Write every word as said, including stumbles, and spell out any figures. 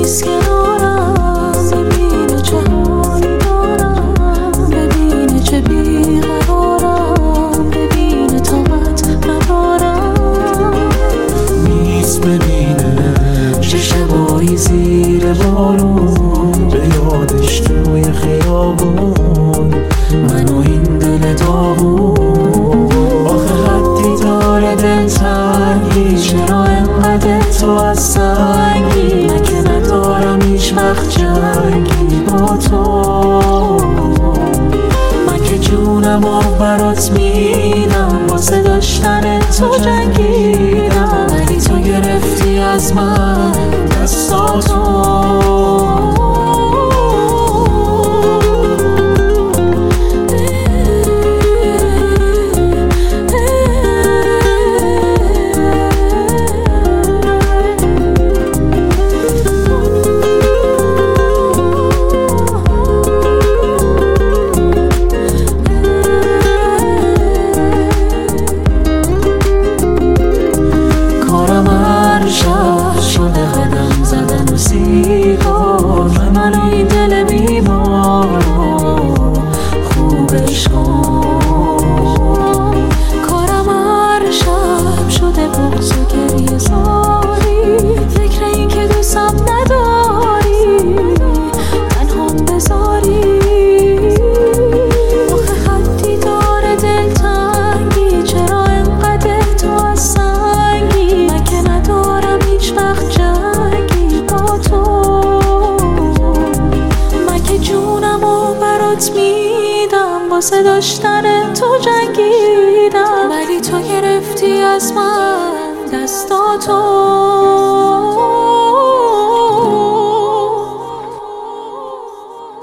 نیست کنارم، ببینه چه حالی دارم، ببینه چه بیقرارم، ببینه طاقت ندارم. نیست ببینه چه شبایی زیر بارون، به یادش توی خیابون من و این دل داغون. آخه حدی داره دلتنگی، چرا انقدر تو از سنگی؟ من که ندارم هیچ وقت جنگی با تو، من که جونم رو برات میدم، واسه داشتن تو جنگیدم، ولی تو گرفتی از من دستاتو. شده قدم زدن و سیگار، من و این دل بیمار خوبش کن. کارم هر شب شده بغض و گریه زاری، فکر این که دوستم نداری تنهام بذاری. آخه حدی داره دلتنگی، چرا انقدر تو از سنگی؟ من که ندارم هیچ وقت جنگی با تو، من که جونم رو برات میدم، واسه داشتن تو جنگیدم، ولی تو گرفتی از من دستاتو.